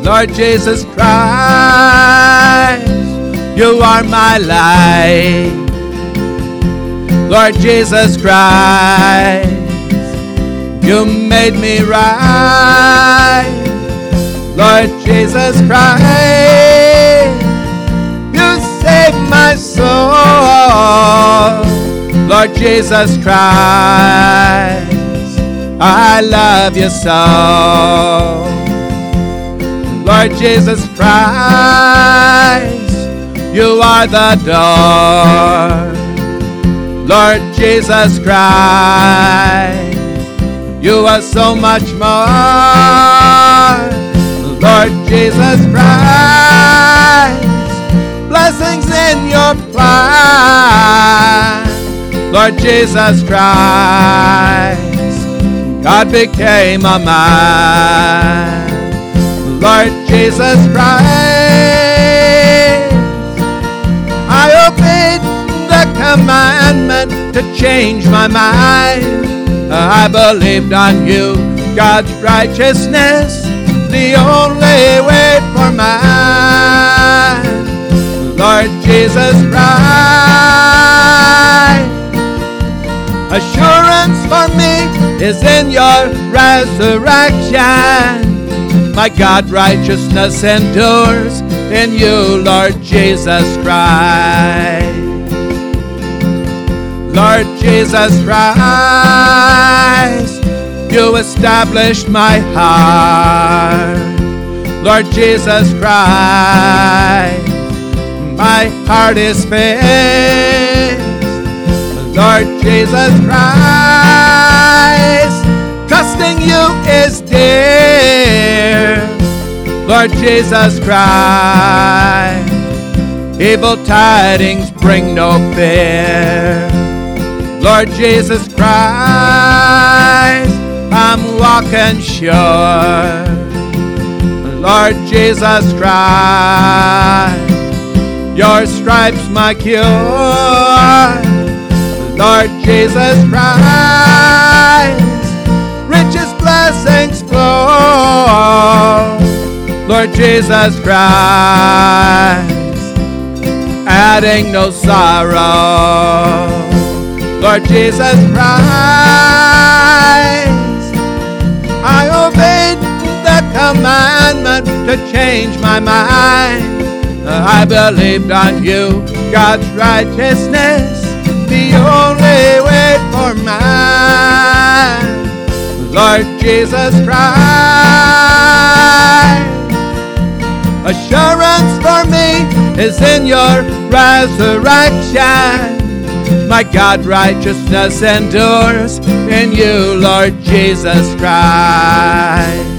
Lord Jesus Christ, you are my light. Lord Jesus Christ, you made me right. Lord Jesus Christ, you saved my soul. Lord Jesus Christ, I love you so. Lord Jesus Christ, you are the door. Lord Jesus Christ, you are so much more. Lord Jesus Christ, blessings in your plan. Lord Jesus Christ, God became a man. Lord Jesus Christ, I obeyed the commandment to change my mind. I believed on you, God's righteousness, the only way for mine. Lord Jesus Christ, assurance for me is in your resurrection. My God, righteousness endures in you, Lord Jesus Christ. Lord Jesus Christ, you established my heart. Lord Jesus Christ, my heart is fixed. Lord Jesus Christ, trusting you is dear. Lord Jesus Christ, evil tidings bring no fear. Lord Jesus Christ, I'm walking sure. Lord Jesus Christ, your stripes my cure. Lord Jesus Christ, riches, blessings flow. Lord Jesus Christ, adding no sorrow. Lord Jesus Christ, I obeyed the commandment to change my mind. I believed on you, God's righteousness, the only way for mine. Lord Jesus Christ, assurance for me is in your resurrection. My God, righteousness endures in you, Lord Jesus Christ.